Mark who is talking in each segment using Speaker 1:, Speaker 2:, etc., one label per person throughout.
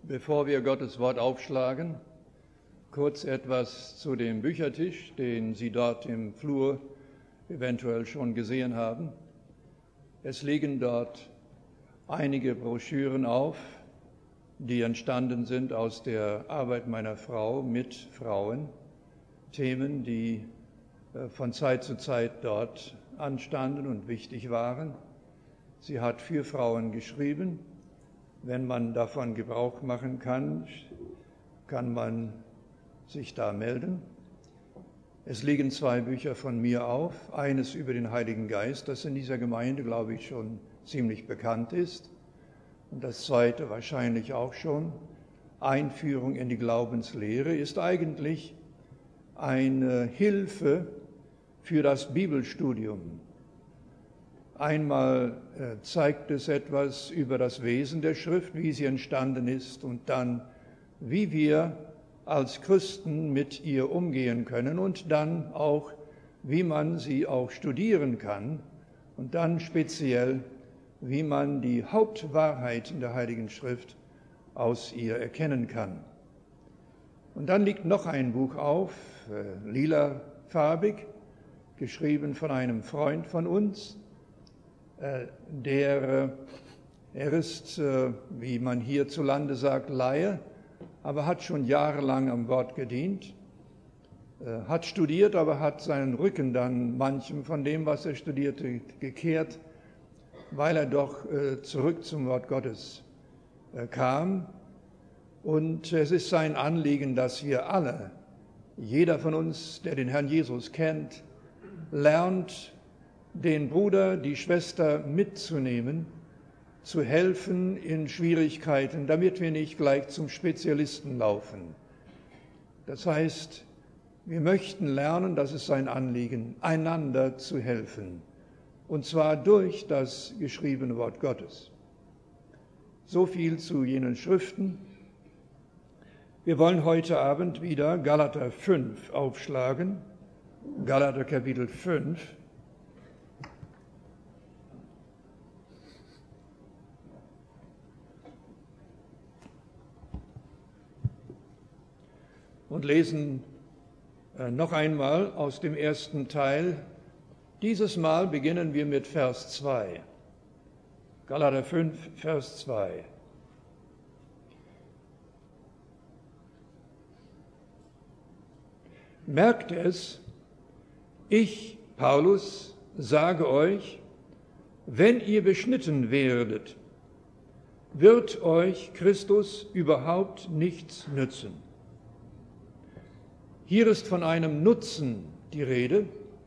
Speaker 1: Bevor wir Gottes Wort aufschlagen, kurz etwas zu dem Büchertisch, den Sie dort im Flur eventuell schon gesehen haben. Es liegen dort einige Broschüren auf, die entstanden sind aus der Arbeit meiner Frau mit Frauen, Themen, die von Zeit zu Zeit dort anstanden und wichtig waren. Sie hat für Frauen geschrieben. Wenn man davon Gebrauch machen kann, kann man sich da melden. Es liegen 2 Bücher von mir auf, eines über den Heiligen Geist, das in dieser Gemeinde, glaube ich, schon ziemlich bekannt ist, und das zweite wahrscheinlich auch schon. Einführung in die Glaubenslehre ist eigentlich eine Hilfe für das Bibelstudium. Einmal zeigt es etwas über das Wesen der Schrift, wie sie entstanden ist, und dann, wie wir als Christen mit ihr umgehen können, und dann auch, wie man sie auch studieren kann, und dann speziell, wie man die Hauptwahrheit in der Heiligen Schrift aus ihr erkennen kann. Und dann liegt noch ein Buch auf, lilafarbig, geschrieben von einem Freund von uns. Er ist, wie man hierzulande sagt, Laie, aber hat schon jahrelang am Wort gedient, hat studiert, aber hat seinen Rücken dann manchem von dem, was er studierte, gekehrt, weil er doch zurück zum Wort Gottes kam. Und es ist sein Anliegen, dass wir alle, jeder von uns, der den Herrn Jesus kennt, lernt, den Bruder, die Schwester mitzunehmen, zu helfen in Schwierigkeiten, damit wir nicht gleich zum Spezialisten laufen. Das heißt, wir möchten lernen, das ist sein Anliegen, einander zu helfen, und zwar durch das geschriebene Wort Gottes. So viel zu jenen Schriften. Wir wollen heute Abend wieder Galater 5 aufschlagen, Galater Kapitel 5. Und lesen noch einmal aus dem ersten Teil. Dieses Mal beginnen wir mit Vers 2. Galater 5, Vers 2. Merkt es, ich, Paulus, sage euch, wenn ihr beschnitten werdet, wird euch Christus überhaupt nichts nützen. Hier ist von einem Nutzen die Rede,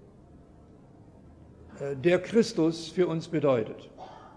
Speaker 1: der Christus für uns bedeutet.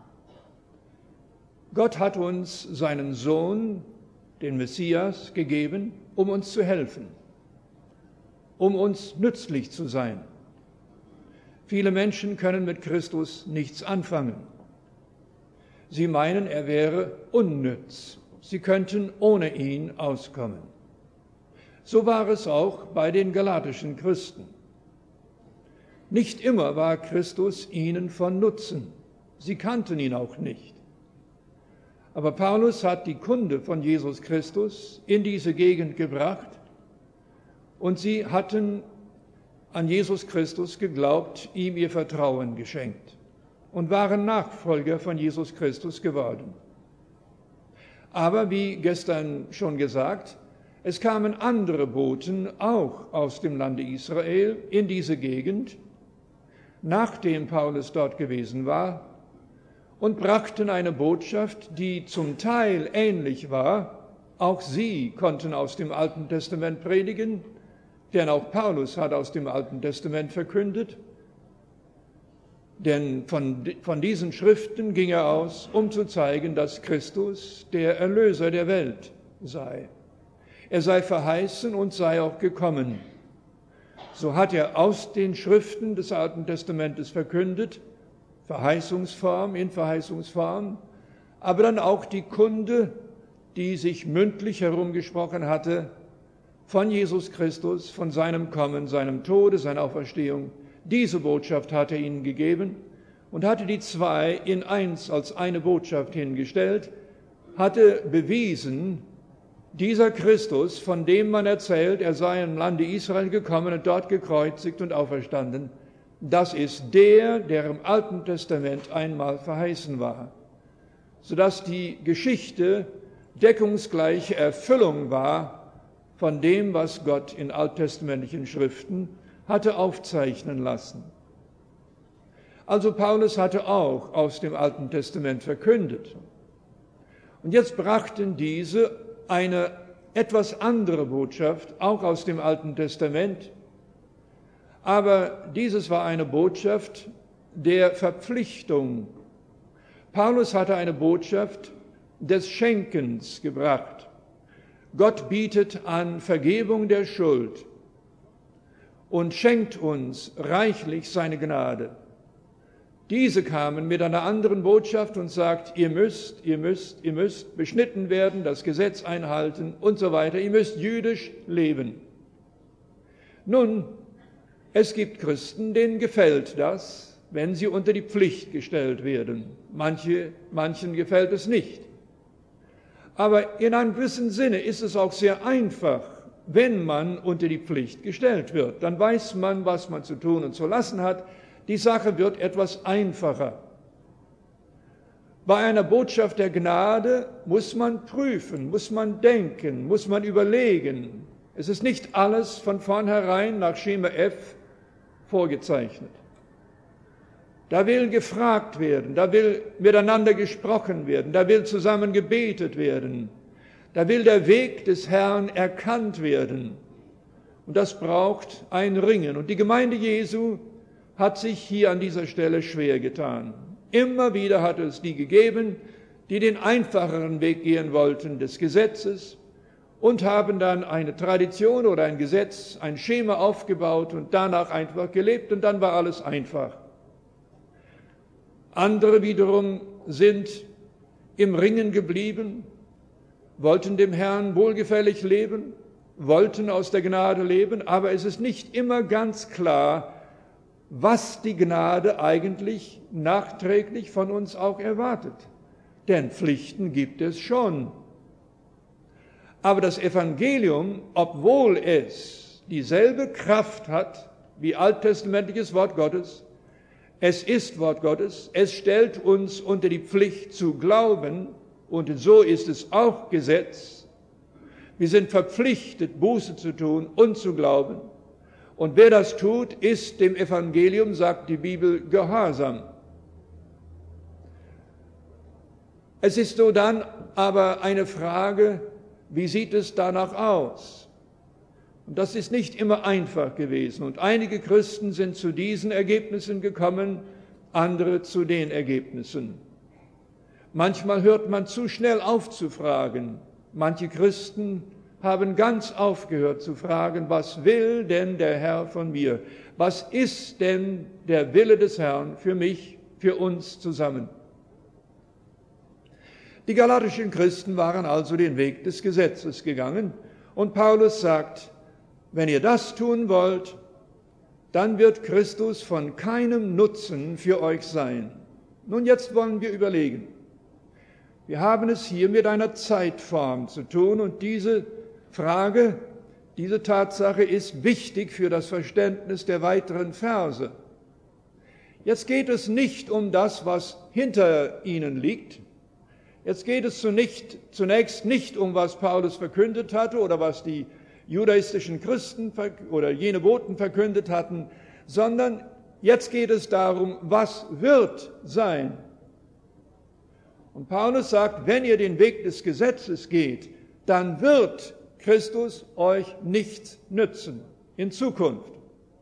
Speaker 1: Gott hat uns seinen Sohn, den Messias, gegeben, um uns zu helfen, um uns nützlich zu sein. Viele Menschen können mit Christus nichts anfangen. Sie meinen, er wäre unnütz. Sie könnten ohne ihn auskommen. So war es auch bei den galatischen Christen. Nicht immer war Christus ihnen von Nutzen. Sie kannten ihn auch nicht. Aber Paulus hat die Kunde von Jesus Christus in diese Gegend gebracht, und sie hatten an Jesus Christus geglaubt, ihm ihr Vertrauen geschenkt und waren Nachfolger von Jesus Christus geworden. Aber wie gestern schon gesagt, es kamen andere Boten auch aus dem Lande Israel in diese Gegend, nachdem Paulus dort gewesen war, und brachten eine Botschaft, die zum Teil ähnlich war. Auch sie konnten aus dem Alten Testament predigen, denn auch Paulus hat aus dem Alten Testament verkündet. Denn von diesen Schriften ging er aus, um zu zeigen, dass Christus der Erlöser der Welt sei. Er sei verheißen und sei auch gekommen. So hat er aus den Schriften des Alten Testamentes verkündet, Verheißungsform in Verheißungsform, aber dann auch die Kunde, die sich mündlich herumgesprochen hatte, von Jesus Christus, von seinem Kommen, seinem Tode, seiner Auferstehung. Diese Botschaft hat er ihnen gegeben und hatte die 2 in eins als eine Botschaft hingestellt, hatte bewiesen, dieser Christus, von dem man erzählt, er sei im Lande Israel gekommen und dort gekreuzigt und auferstanden, das ist der, der im Alten Testament einmal verheißen war, sodass die Geschichte deckungsgleiche Erfüllung war von dem, was Gott in alttestamentlichen Schriften hatte aufzeichnen lassen. Also Paulus hatte auch aus dem Alten Testament verkündet. Und jetzt brachten diese eine etwas andere Botschaft, auch aus dem Alten Testament. Aber dieses war eine Botschaft der Verpflichtung. Paulus hatte eine Botschaft des Schenkens gebracht. Gott bietet an Vergebung der Schuld und schenkt uns reichlich seine Gnade. Diese kamen mit einer anderen Botschaft und sagt, ihr müsst beschnitten werden, das Gesetz einhalten und so weiter. Ihr müsst jüdisch leben. Nun, es gibt Christen, denen gefällt das, wenn sie unter die Pflicht gestellt werden. Manchen gefällt es nicht. Aber in einem gewissen Sinne ist es auch sehr einfach, wenn man unter die Pflicht gestellt wird. Dann weiß man, was man zu tun und zu lassen hat. Die Sache wird etwas einfacher. Bei einer Botschaft der Gnade muss man prüfen, muss man denken, muss man überlegen. Es ist nicht alles von vornherein nach Schema F vorgezeichnet. Da will gefragt werden, da will miteinander gesprochen werden, da will zusammen gebetet werden, da will der Weg des Herrn erkannt werden. Und das braucht ein Ringen. Und die Gemeinde Jesu hat sich hier an dieser Stelle schwer getan. Immer wieder hat es die gegeben, die den einfacheren Weg gehen wollten des Gesetzes und haben dann eine Tradition oder ein Gesetz, ein Schema aufgebaut und danach einfach gelebt und dann war alles einfach. Andere wiederum sind im Ringen geblieben, wollten dem Herrn wohlgefällig leben, wollten aus der Gnade leben, aber es ist nicht immer ganz klar, was die Gnade eigentlich nachträglich von uns auch erwartet. Denn Pflichten gibt es schon. Aber das Evangelium, obwohl es dieselbe Kraft hat wie alttestamentliches Wort Gottes, es ist Wort Gottes, es stellt uns unter die Pflicht zu glauben und so ist es auch Gesetz. Wir sind verpflichtet, Buße zu tun und zu glauben. Und wer das tut, ist dem Evangelium, sagt die Bibel, gehorsam. Es ist so dann aber eine Frage, wie sieht es danach aus? Und das ist nicht immer einfach gewesen. Und einige Christen sind zu diesen Ergebnissen gekommen, andere zu den Ergebnissen. Manchmal hört man zu schnell auf zu fragen. Manche Christen haben ganz aufgehört zu fragen, was will denn der Herr von mir? Was ist denn der Wille des Herrn für mich, für uns zusammen? Die galatischen Christen waren also den Weg des Gesetzes gegangen und Paulus sagt, wenn ihr das tun wollt, dann wird Christus von keinem Nutzen für euch sein. Nun, jetzt wollen wir überlegen. Wir haben es hier mit einer Zeitform zu tun und diese Frage, diese Tatsache ist wichtig für das Verständnis der weiteren Verse. Jetzt geht es nicht um das, was hinter ihnen liegt. Jetzt geht es zunächst nicht um, was Paulus verkündet hatte oder was die judaistischen Christen oder jene Boten verkündet hatten, sondern jetzt geht es darum, was wird sein. Und Paulus sagt, wenn ihr den Weg des Gesetzes geht, dann wird Christus euch nichts nützen in Zukunft.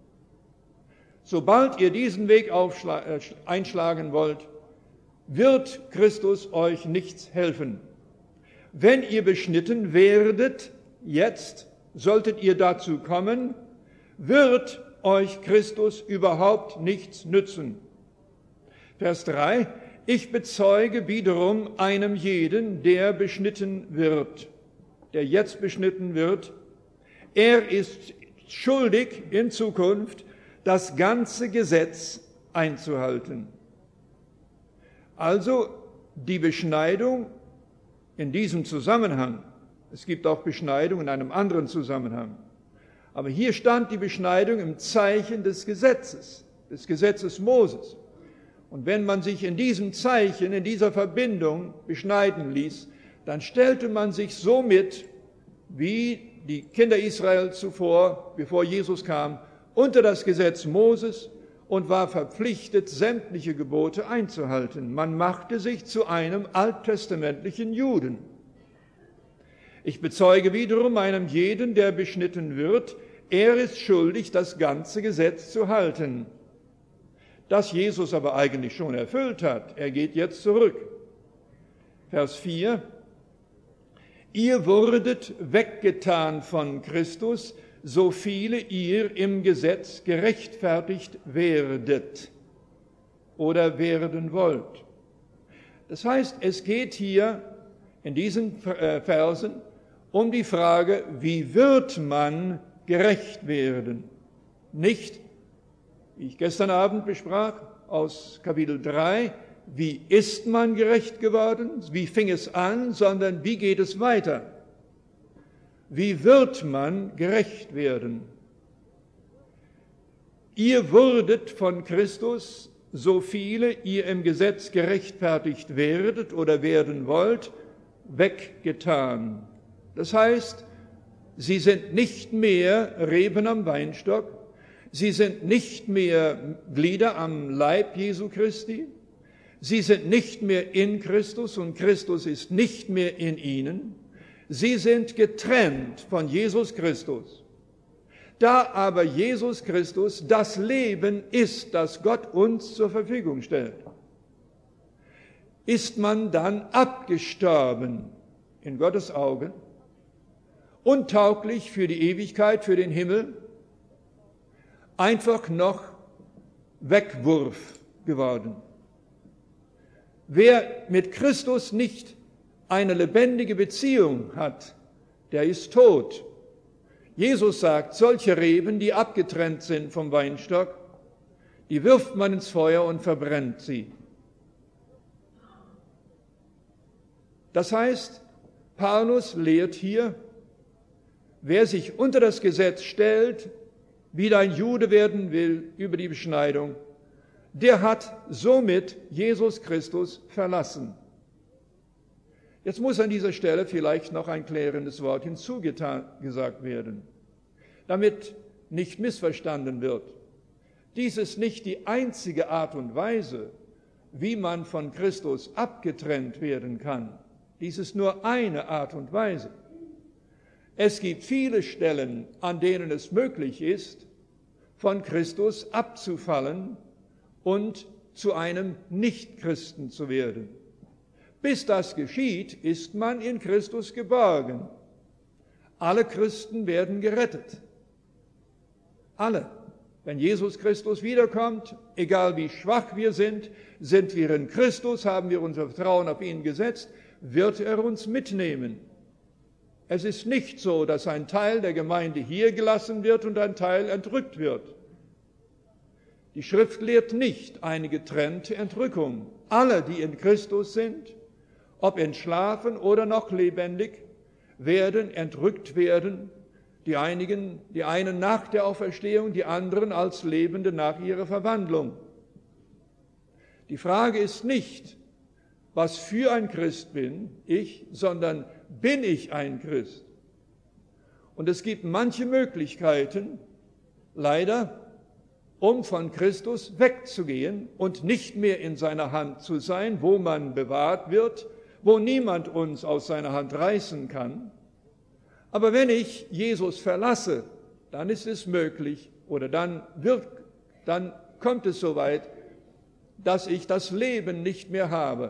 Speaker 1: Sobald ihr diesen Weg einschlagen wollt, wird Christus euch nichts helfen. Wenn ihr beschnitten werdet, jetzt solltet ihr dazu kommen, wird euch Christus überhaupt nichts nützen. Vers 3, ich bezeuge wiederum einem jeden, der beschnitten wird, der jetzt beschnitten wird, er ist schuldig in Zukunft, das ganze Gesetz einzuhalten. Also die Beschneidung in diesem Zusammenhang. Es gibt auch Beschneidung in einem anderen Zusammenhang. Aber hier stand die Beschneidung im Zeichen des Gesetzes Moses. Und wenn man sich in diesem Zeichen, in dieser Verbindung beschneiden ließ, dann stellte man sich somit, wie die Kinder Israel zuvor, bevor Jesus kam, unter das Gesetz Moses und war verpflichtet, sämtliche Gebote einzuhalten. Man machte sich zu einem alttestamentlichen Juden. Ich bezeuge wiederum einem jeden, der beschnitten wird, er ist schuldig, das ganze Gesetz zu halten. Das Jesus aber eigentlich schon erfüllt hat. Er geht jetzt zurück. Vers 4. Ihr wurdet weggetan von Christus, so viele ihr im Gesetz gerechtfertigt werdet oder werden wollt. Das heißt, es geht hier in diesen Versen um die Frage, wie wird man gerecht werden? Nicht, wie ich gestern Abend besprach, aus Kapitel 3, wie ist man gerecht geworden, wie fing es an, sondern wie geht es weiter? Wie wird man gerecht werden? Ihr wurdet von Christus, so viele ihr im Gesetz gerechtfertigt werdet oder werden wollt, weggetan. Das heißt, sie sind nicht mehr Reben am Weinstock, sie sind nicht mehr Glieder am Leib Jesu Christi, sie sind nicht mehr in Christus und Christus ist nicht mehr in ihnen, sie sind getrennt von Jesus Christus. Da aber Jesus Christus das Leben ist, das Gott uns zur Verfügung stellt, ist man dann abgestorben in Gottes Augen, untauglich für die Ewigkeit, für den Himmel, einfach noch Wegwurf geworden. Wer mit Christus nicht eine lebendige Beziehung hat, der ist tot. Jesus sagt, solche Reben, die abgetrennt sind vom Weinstock, die wirft man ins Feuer und verbrennt sie. Das heißt, Paulus lehrt hier, wer sich unter das Gesetz stellt, wieder ein Jude werden will über die Beschneidung, der hat somit Jesus Christus verlassen. Jetzt muss an dieser Stelle vielleicht noch ein klärendes Wort hinzugesagt werden, damit nicht missverstanden wird. Dies ist nicht die einzige Art und Weise, wie man von Christus abgetrennt werden kann. Dies ist nur eine Art und Weise. Es gibt viele Stellen, an denen es möglich ist, von Christus abzufallen und zu einem Nichtchristen zu werden. Bis das geschieht, ist man in Christus geborgen. Alle Christen werden gerettet. Alle. Wenn Jesus Christus wiederkommt, egal wie schwach wir sind wir in Christus, haben wir unser Vertrauen auf ihn gesetzt, wird er uns mitnehmen. Es ist nicht so, dass ein Teil der Gemeinde hier gelassen wird und ein Teil entrückt wird. Die Schrift lehrt nicht eine getrennte Entrückung. Alle, die in Christus sind, ob entschlafen oder noch lebendig, werden entrückt werden. Die einen nach der Auferstehung, die anderen als Lebende nach ihrer Verwandlung. Die Frage ist nicht, was für ein Christ bin ich, sondern bin ich ein Christ? Und es gibt manche Möglichkeiten, leider, um von Christus wegzugehen und nicht mehr in seiner Hand zu sein, wo man bewahrt wird, wo niemand uns aus seiner Hand reißen kann. Aber wenn ich Jesus verlasse, dann ist es möglich oder dann kommt es so weit, dass ich das Leben nicht mehr habe.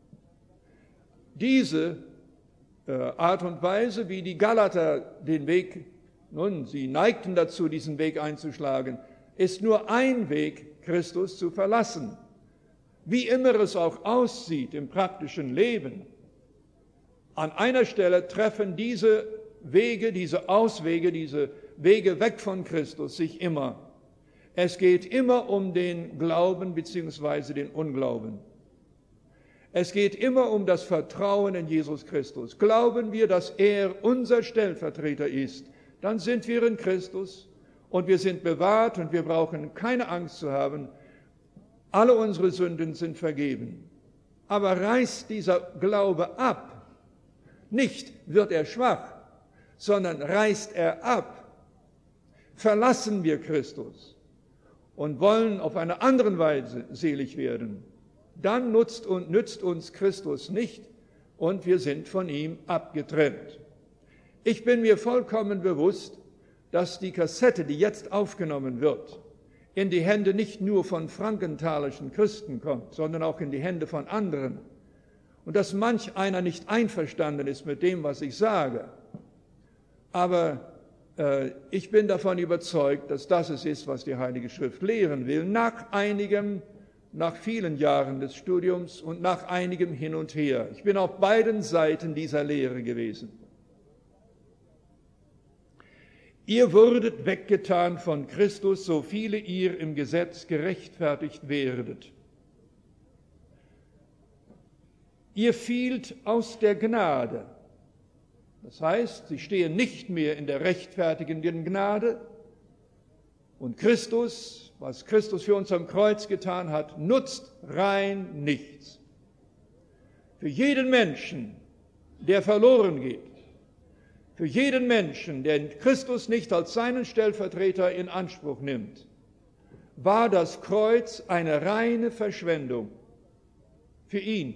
Speaker 1: Diese Art und Weise, wie die Galater den Weg, sie neigten dazu, diesen Weg einzuschlagen, ist nur ein Weg, Christus zu verlassen. Wie immer es auch aussieht im praktischen Leben, an einer Stelle treffen diese Wege, diese Auswege, diese Wege weg von Christus sich immer. Es geht immer um den Glauben bzw. den Unglauben. Es geht immer um das Vertrauen in Jesus Christus. Glauben wir, dass er unser Stellvertreter ist, dann sind wir in Christus und wir sind bewahrt und wir brauchen keine Angst zu haben. Alle unsere Sünden sind vergeben. Aber reißt dieser Glaube ab, nicht wird er schwach, sondern reißt er ab, verlassen wir Christus und wollen auf eine andere Weise selig werden, dann nützt uns Christus nicht und wir sind von ihm abgetrennt. Ich bin mir vollkommen bewusst, dass die Kassette, die jetzt aufgenommen wird, in die Hände nicht nur von frankenthalischen Christen kommt, sondern auch in die Hände von anderen. Und dass manch einer nicht einverstanden ist mit dem, was ich sage. Aber ich bin davon überzeugt, dass das es ist, was die Heilige Schrift lehren will, nach vielen Jahren des Studiums und nach einigem Hin und Her. Ich bin auf beiden Seiten dieser Lehre gewesen. Ihr wurdet weggetan von Christus, so viele ihr im Gesetz gerechtfertigt werdet. Ihr fielt aus der Gnade. Das heißt, sie stehen nicht mehr in der rechtfertigenden Gnade. Und Christus, was Christus für uns am Kreuz getan hat, nutzt rein nichts. Für jeden Menschen, der verloren geht, für jeden Menschen, der Christus nicht als seinen Stellvertreter in Anspruch nimmt, war das Kreuz eine reine Verschwendung für ihn.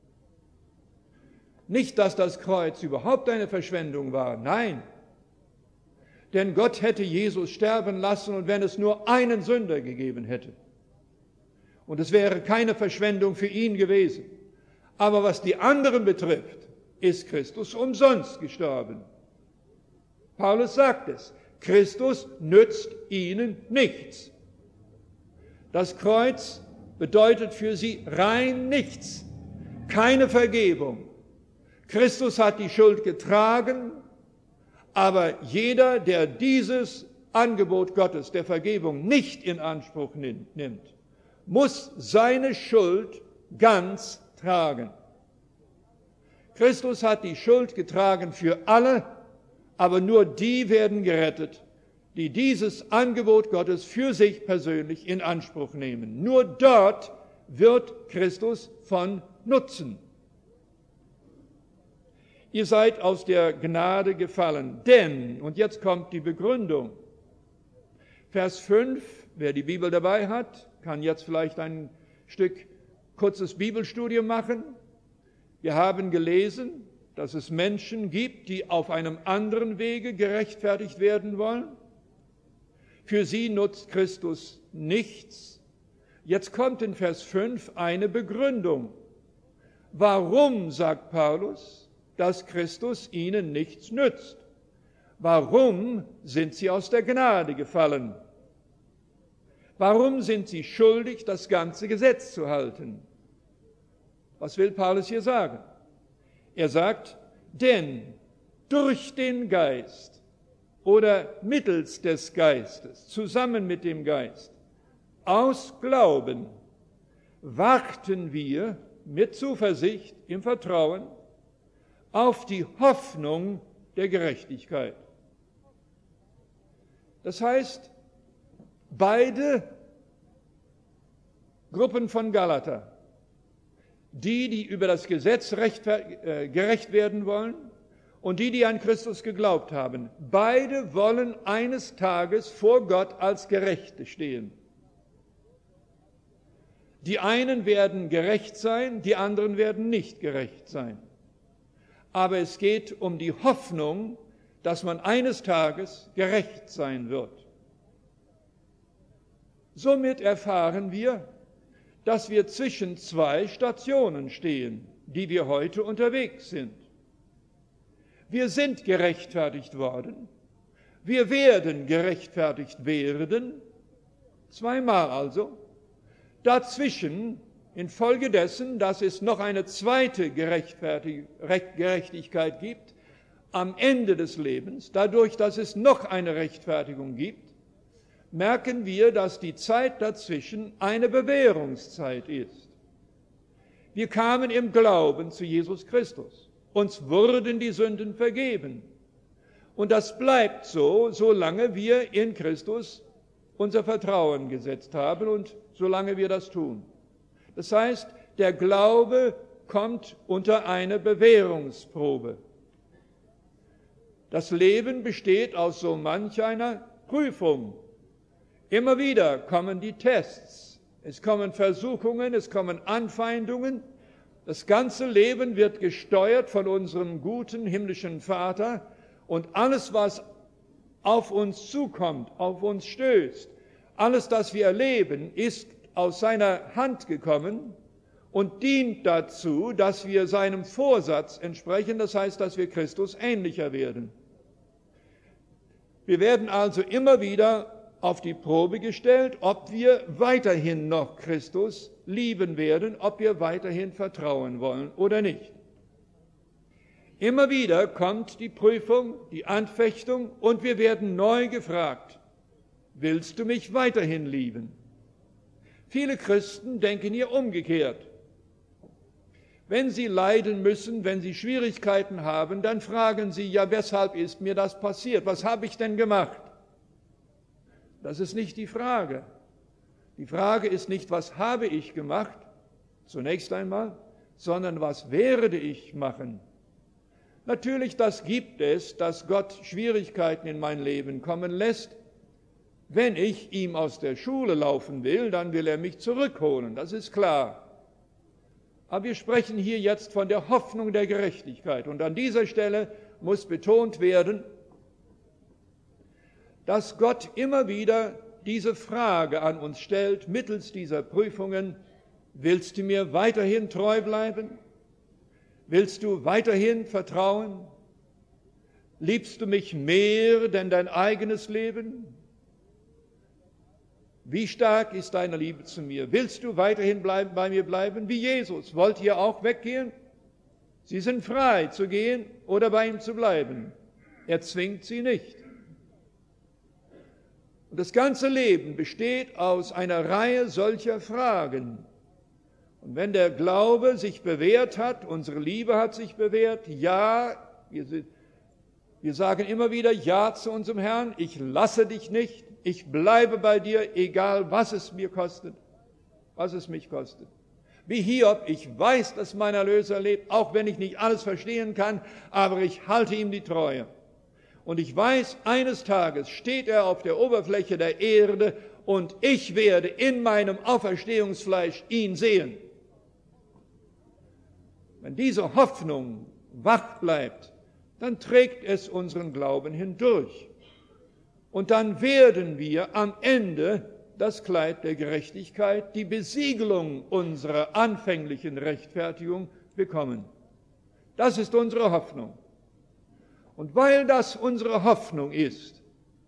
Speaker 1: Nicht, dass das Kreuz überhaupt eine Verschwendung war, nein. Denn Gott hätte Jesus sterben lassen, und wenn es nur einen Sünder gegeben hätte. Und es wäre keine Verschwendung für ihn gewesen. Aber was die anderen betrifft, ist Christus umsonst gestorben. Paulus sagt es, Christus nützt ihnen nichts. Das Kreuz bedeutet für sie rein nichts, keine Vergebung. Christus hat die Schuld getragen, aber jeder, der dieses Angebot Gottes der Vergebung nicht in Anspruch nimmt, muss seine Schuld ganz tragen. Christus hat die Schuld getragen für alle, aber nur die werden gerettet, die dieses Angebot Gottes für sich persönlich in Anspruch nehmen. Nur dort wird Christus von Nutzen. Ihr seid aus der Gnade gefallen, denn, und jetzt kommt die Begründung, Vers 5, wer die Bibel dabei hat, kann jetzt vielleicht ein Stück kurzes Bibelstudium machen. Wir haben gelesen, dass es Menschen gibt, die auf einem anderen Wege gerechtfertigt werden wollen. Für sie nutzt Christus nichts. Jetzt kommt in Vers 5 eine Begründung. Warum, sagt Paulus, dass Christus ihnen nichts nützt? Warum sind sie aus der Gnade gefallen? Warum sind sie schuldig, das ganze Gesetz zu halten? Was will Paulus hier sagen? Er sagt, denn durch den Geist oder mittels des Geistes, zusammen mit dem Geist, aus Glauben, warten wir mit Zuversicht im Vertrauen auf die Hoffnung der Gerechtigkeit. Das heißt, beide Gruppen von Galater, die über das Gesetz gerecht werden wollen und die an Christus geglaubt haben, beide wollen eines Tages vor Gott als Gerechte stehen. Die einen werden gerecht sein, die anderen werden nicht gerecht sein. Aber es geht um die Hoffnung, dass man eines Tages gerecht sein wird. Somit erfahren wir, dass wir zwischen zwei Stationen stehen, die wir heute unterwegs sind. Wir sind gerechtfertigt worden, wir werden gerechtfertigt werden, zweimal also. Dazwischen, infolgedessen, dass es noch eine zweite Gerechtigkeit gibt, am Ende des Lebens, dadurch, dass es noch eine Rechtfertigung gibt, merken wir, dass die Zeit dazwischen eine Bewährungszeit ist. Wir kamen im Glauben zu Jesus Christus. Uns wurden die Sünden vergeben. Und das bleibt so, solange wir in Christus unser Vertrauen gesetzt haben und solange wir das tun. Das heißt, der Glaube kommt unter eine Bewährungsprobe. Das Leben besteht aus so manch einer Prüfung. Immer wieder kommen die Tests, es kommen Versuchungen, es kommen Anfeindungen. Das ganze Leben wird gesteuert von unserem guten himmlischen Vater und alles, was auf uns zukommt, auf uns stößt, alles, das wir erleben, ist aus seiner Hand gekommen und dient dazu, dass wir seinem Vorsatz entsprechen, das heißt, dass wir Christus ähnlicher werden. Wir werden also immer wieder auf die Probe gestellt, ob wir weiterhin noch Christus lieben werden, ob wir weiterhin vertrauen wollen oder nicht. Immer wieder kommt die Prüfung, die Anfechtung und wir werden neu gefragt, willst du mich weiterhin lieben? Viele Christen denken hier umgekehrt. Wenn sie leiden müssen, wenn sie Schwierigkeiten haben, dann fragen sie, ja, weshalb ist mir das passiert? Was habe ich denn gemacht? Das ist nicht die Frage. Die Frage ist nicht, was habe ich gemacht, zunächst einmal, sondern was werde ich machen? Natürlich, das gibt es, dass Gott Schwierigkeiten in mein Leben kommen lässt. Wenn ich ihm aus der Schule laufen will, dann will er mich zurückholen, das ist klar. Aber wir sprechen hier jetzt von der Hoffnung der Gerechtigkeit. Und an dieser Stelle muss betont werden, dass Gott immer wieder diese Frage an uns stellt, mittels dieser Prüfungen, willst du mir weiterhin treu bleiben? Willst du weiterhin vertrauen? Liebst du mich mehr denn dein eigenes Leben? Wie stark ist deine Liebe zu mir? Willst du weiterhin bei mir bleiben wie Jesus? Wollt ihr auch weggehen? Sie sind frei zu gehen oder bei ihm zu bleiben. Er zwingt sie nicht. Und das ganze Leben besteht aus einer Reihe solcher Fragen. Und wenn der Glaube sich bewährt hat, unsere Liebe hat sich bewährt, ja, wir sagen immer wieder Ja zu unserem Herrn, ich lasse dich nicht, ich bleibe bei dir, egal was es mir kostet, was es mich kostet. Wie Hiob, ich weiß, dass mein Erlöser lebt, auch wenn ich nicht alles verstehen kann, aber ich halte ihm die Treue. Und ich weiß, eines Tages steht er auf der Oberfläche der Erde und ich werde in meinem Auferstehungsfleisch ihn sehen. Wenn diese Hoffnung wach bleibt, dann trägt es unseren Glauben hindurch. Und dann werden wir am Ende das Kleid der Gerechtigkeit, die Besiegelung unserer anfänglichen Rechtfertigung bekommen. Das ist unsere Hoffnung. Und weil das unsere Hoffnung ist,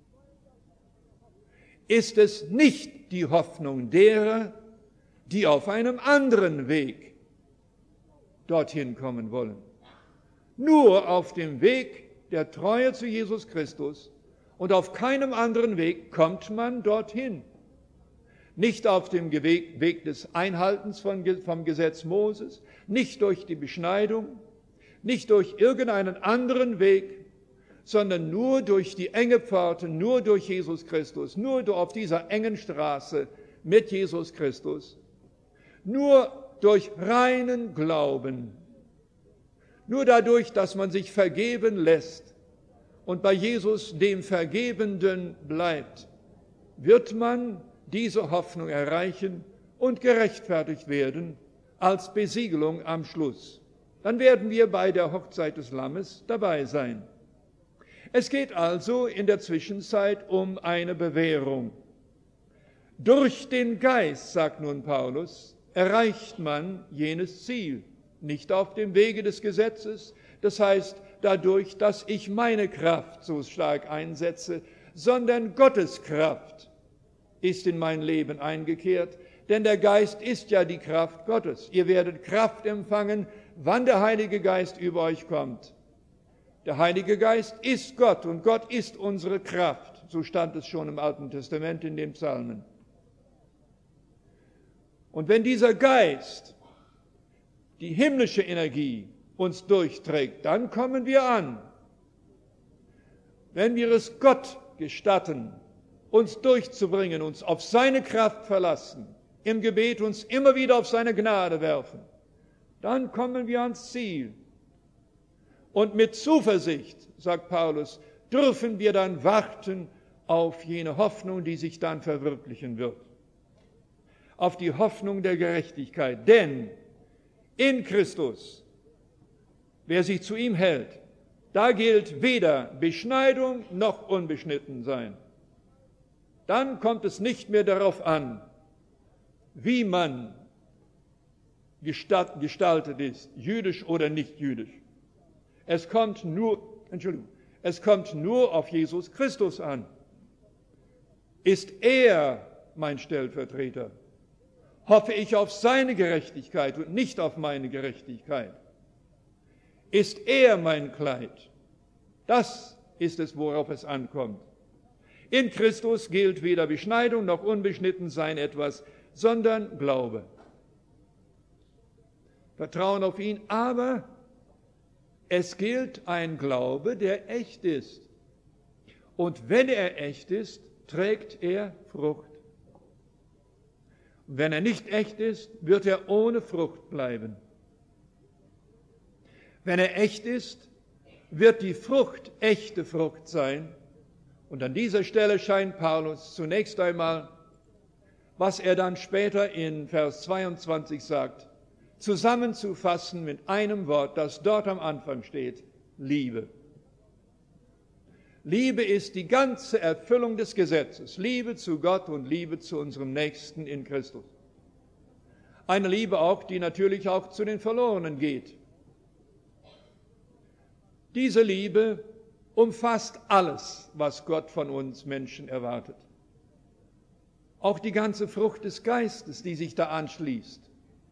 Speaker 1: ist es nicht die Hoffnung derer, die auf einem anderen Weg dorthin kommen wollen. Nur auf dem Weg der Treue zu Jesus Christus und auf keinem anderen Weg kommt man dorthin. Nicht auf dem Weg des Einhaltens vom Gesetz Moses, nicht durch die Beschneidung, nicht durch irgendeinen anderen Weg, sondern nur durch die enge Pforte, nur durch Jesus Christus, nur auf dieser engen Straße mit Jesus Christus, nur durch reinen Glauben, nur dadurch, dass man sich vergeben lässt und bei Jesus, dem Vergebenden, bleibt, wird man diese Hoffnung erreichen und gerechtfertigt werden als Besiegelung am Schluss. Dann werden wir bei der Hochzeit des Lammes dabei sein. Es geht also in der Zwischenzeit um eine Bewährung. Durch den Geist, sagt nun Paulus, erreicht man jenes Ziel. Nicht auf dem Wege des Gesetzes, das heißt dadurch, dass ich meine Kraft so stark einsetze, sondern Gottes Kraft ist in mein Leben eingekehrt, denn der Geist ist ja die Kraft Gottes. Ihr werdet Kraft empfangen, wann der Heilige Geist über euch kommt. Der Heilige Geist ist Gott und Gott ist unsere Kraft. So stand es schon im Alten Testament in den Psalmen. Und wenn dieser Geist die himmlische Energie uns durchträgt, dann kommen wir an. Wenn wir es Gott gestatten, uns durchzubringen, uns auf seine Kraft verlassen, im Gebet uns immer wieder auf seine Gnade werfen, dann kommen wir ans Ziel. Und mit Zuversicht, sagt Paulus, dürfen wir dann warten auf jene Hoffnung, die sich dann verwirklichen wird. Auf die Hoffnung der Gerechtigkeit. Denn in Christus, wer sich zu ihm hält, da gilt weder Beschneidung noch Unbeschnittensein. Dann kommt es nicht mehr darauf an, wie man gestaltet ist, jüdisch oder nicht jüdisch. Es kommt nur auf Jesus Christus an. Ist er mein Stellvertreter? Hoffe ich auf seine Gerechtigkeit und nicht auf meine Gerechtigkeit? Ist er mein Kleid? Das ist es, worauf es ankommt. In Christus gilt weder Beschneidung noch Unbeschnittensein etwas, sondern Glaube. Vertrauen auf ihn, aber es gilt ein Glaube, der echt ist. Und wenn er echt ist, trägt er Frucht. Und wenn er nicht echt ist, wird er ohne Frucht bleiben. Wenn er echt ist, wird die Frucht echte Frucht sein. Und an dieser Stelle scheint Paulus zunächst einmal, was er dann später in Vers 22 sagt, zusammenzufassen mit einem Wort, das dort am Anfang steht: Liebe. Liebe ist die ganze Erfüllung des Gesetzes. Liebe zu Gott und Liebe zu unserem Nächsten in Christus. Eine Liebe auch, die natürlich auch zu den Verlorenen geht. Diese Liebe umfasst alles, was Gott von uns Menschen erwartet. Auch die ganze Frucht des Geistes, die sich da anschließt.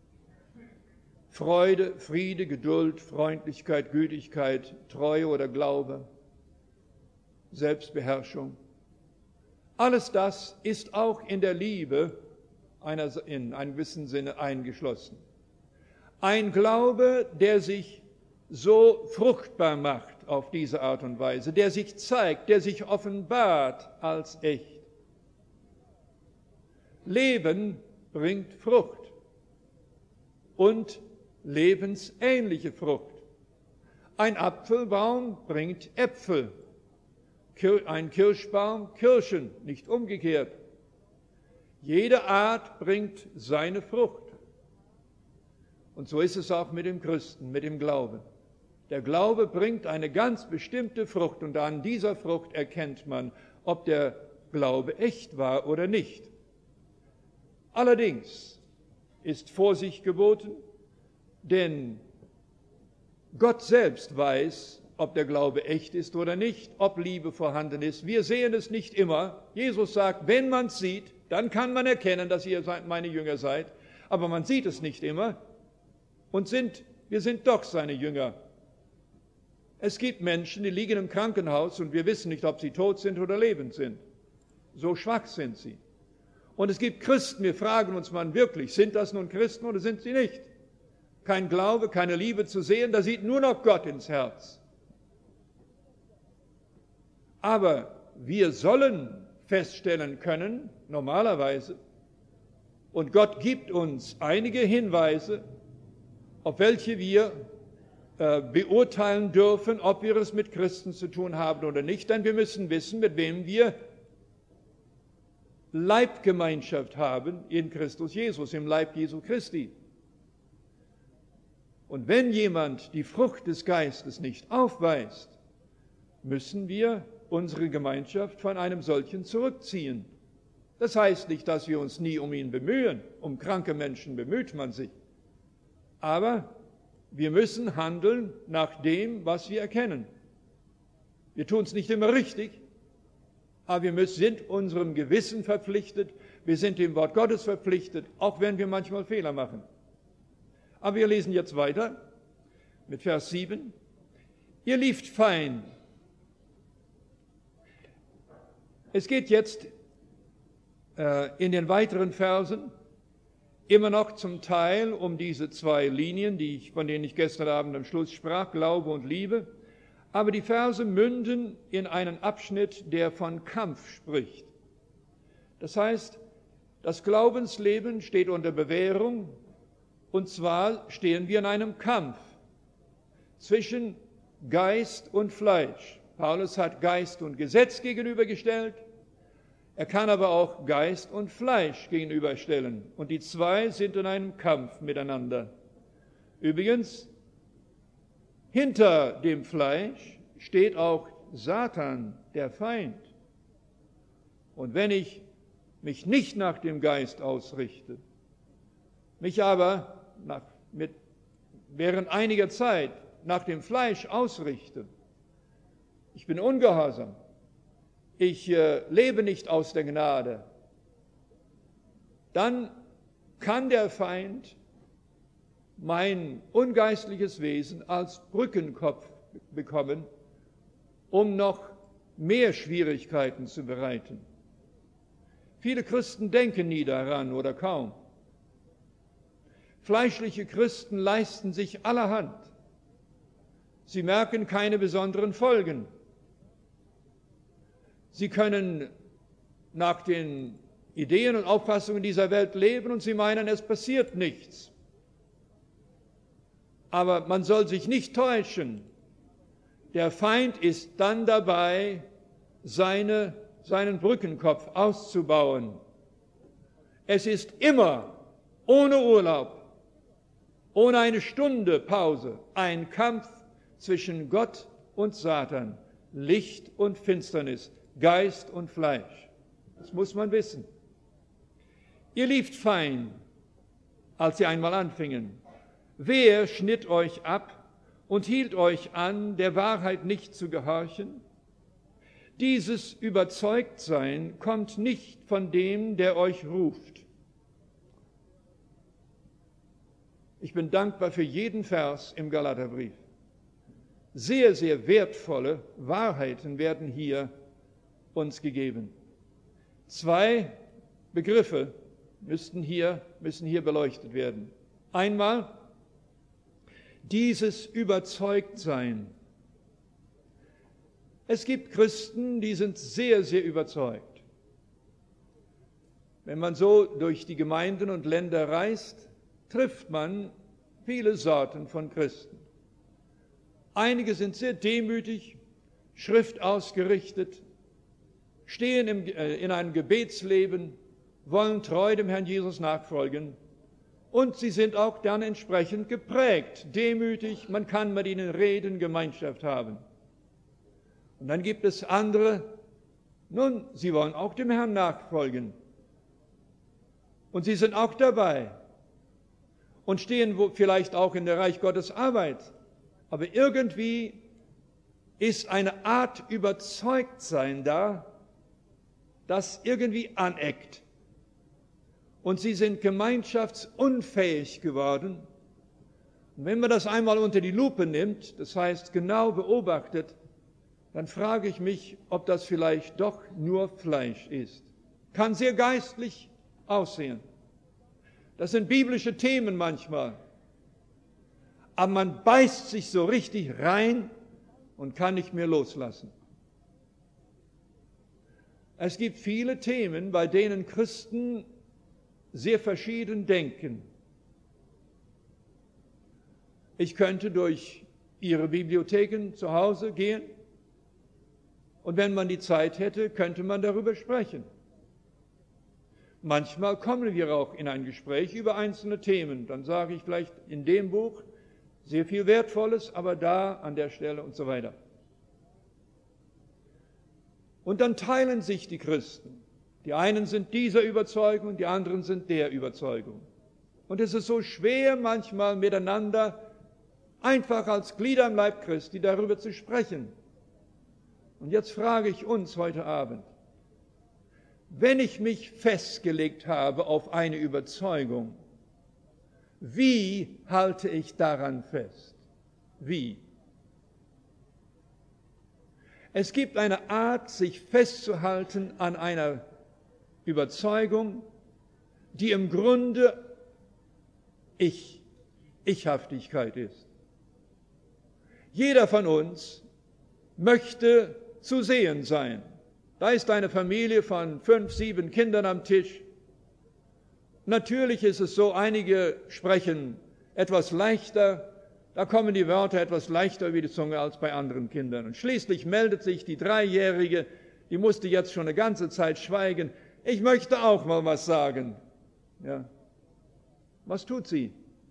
Speaker 1: Freude, Friede, Geduld, Freundlichkeit, Gütigkeit, Treue oder Glaube, Selbstbeherrschung. Alles das ist auch in der Liebe in einem gewissen Sinne eingeschlossen. Ein Glaube, der sich so fruchtbar macht auf diese Art und Weise, der sich zeigt, der sich offenbart als echt. Leben bringt Frucht und lebensähnliche Frucht. Ein Apfelbaum bringt Äpfel, ein Kirschbaum Kirschen, nicht umgekehrt. Jede Art bringt seine Frucht. Und so ist es auch mit dem Christen, mit dem Glauben. Der Glaube bringt eine ganz bestimmte Frucht und an dieser Frucht erkennt man, ob der Glaube echt war oder nicht. Allerdings ist Vorsicht geboten, denn Gott selbst weiß, ob der Glaube echt ist oder nicht, ob Liebe vorhanden ist. Wir sehen es nicht immer. Jesus sagt, wenn man es sieht, dann kann man erkennen, dass ihr meine Jünger seid. Aber man sieht es nicht immer und wir sind doch seine Jünger. Es gibt Menschen, die liegen im Krankenhaus und wir wissen nicht, ob sie tot sind oder lebend sind. So schwach sind sie. Und es gibt Christen, wir fragen uns mal wirklich, sind das nun Christen oder sind sie nicht? Kein Glaube, keine Liebe zu sehen, da sieht nur noch Gott ins Herz. Aber wir sollen feststellen können, normalerweise, und Gott gibt uns einige Hinweise, auf welche wir beurteilen dürfen, ob wir es mit Christen zu tun haben oder nicht, denn wir müssen wissen, mit wem wir Leibgemeinschaft haben in Christus Jesus, im Leib Jesu Christi. Und wenn jemand die Frucht des Geistes nicht aufweist, müssen wir unsere Gemeinschaft von einem solchen zurückziehen. Das heißt nicht, dass wir uns nie um ihn bemühen. Um kranke Menschen bemüht man sich. Aber wir müssen handeln nach dem, was wir erkennen. Wir tun es nicht immer richtig, aber wir sind unserem Gewissen verpflichtet, wir sind dem Wort Gottes verpflichtet, auch wenn wir manchmal Fehler machen. Aber wir lesen jetzt weiter mit Vers 7. Ihr lieft fein. Es geht jetzt in den weiteren Versen immer noch zum Teil um diese zwei Linien, von denen ich gestern Abend am Schluss sprach, Glaube und Liebe. Aber die Verse münden in einen Abschnitt, der von Kampf spricht. Das heißt, das Glaubensleben steht unter Bewährung, und zwar stehen wir in einem Kampf zwischen Geist und Fleisch. Paulus hat Geist und Gesetz gegenübergestellt. Er kann aber auch Geist und Fleisch gegenüberstellen. Und die zwei sind in einem Kampf miteinander. Übrigens, hinter dem Fleisch steht auch Satan, der Feind. Und wenn ich mich nicht nach dem Geist ausrichte, mich aber während einiger Zeit nach dem Fleisch ausrichte, ich bin ungehorsam, ich lebe nicht aus der Gnade, dann kann der Feind mein ungeistliches Wesen als Brückenkopf bekommen, um noch mehr Schwierigkeiten zu bereiten. Viele Christen denken nie daran oder kaum. Fleischliche Christen leisten sich allerhand. Sie merken keine besonderen Folgen. Sie können nach den Ideen und Auffassungen dieser Welt leben und sie meinen, es passiert nichts. Aber man soll sich nicht täuschen. Der Feind ist dann dabei, seinen Brückenkopf auszubauen. Es ist immer ohne Urlaub, ohne eine Stunde Pause, ein Kampf zwischen Gott und Satan, Licht und Finsternis, Geist und Fleisch. Das muss man wissen. Ihr lieft fein, als sie einmal anfingen. Wer schnitt euch ab und hielt euch an, der Wahrheit nicht zu gehorchen? Dieses Überzeugtsein kommt nicht von dem, der euch ruft. Ich bin dankbar für jeden Vers im Galaterbrief. Sehr, sehr wertvolle Wahrheiten werden hier uns gegeben. Zwei Begriffe müssen hier beleuchtet werden. Einmal dieses Überzeugtsein. Es gibt Christen, die sind sehr, sehr überzeugt. Wenn man so durch die Gemeinden und Länder reist, trifft man viele Sorten von Christen. Einige sind sehr demütig, schriftausgerichtet, stehen in einem Gebetsleben, wollen treu dem Herrn Jesus nachfolgen und sie sind auch dann entsprechend geprägt, demütig, man kann mit ihnen reden, Gemeinschaft haben. Und dann gibt es andere, nun, sie wollen auch dem Herrn nachfolgen und sie sind auch dabei und stehen vielleicht auch in der Reich Gottes Arbeit, aber irgendwie ist eine Art Überzeugtsein da, das irgendwie aneckt. Und sie sind gemeinschaftsunfähig geworden. Und wenn man das einmal unter die Lupe nimmt, das heißt genau beobachtet, dann frage ich mich, ob das vielleicht doch nur Fleisch ist. Kann sehr geistlich aussehen. Das sind biblische Themen manchmal. Aber man beißt sich so richtig rein und kann nicht mehr loslassen. Es gibt viele Themen, bei denen Christen sehr verschieden denken. Ich könnte durch ihre Bibliotheken zu Hause gehen und wenn man die Zeit hätte, könnte man darüber sprechen. Manchmal kommen wir auch in ein Gespräch über einzelne Themen. Dann sage ich vielleicht in dem Buch sehr viel Wertvolles, aber da an der Stelle und so weiter. Und dann teilen sich die Christen. Die einen sind dieser Überzeugung, die anderen sind der Überzeugung. Und es ist so schwer manchmal miteinander, einfach als Glieder im Leib Christi darüber zu sprechen. Und jetzt frage ich uns heute Abend, wenn ich mich festgelegt habe auf eine Überzeugung, wie halte ich daran fest? Wie? Es gibt eine Art, sich festzuhalten an einer Überzeugung, die im Grunde Ichhaftigkeit ist. Jeder von uns möchte zu sehen sein. Da ist eine Familie von 5, 7 Kindern am Tisch. Natürlich ist es so, einige sprechen etwas leichter, da kommen die Wörter etwas leichter über die Zunge als bei anderen Kindern. Und schließlich meldet sich die 3-Jährige, die musste jetzt schon eine ganze Zeit schweigen. Ich möchte auch mal was sagen. Ja. Was tut sie?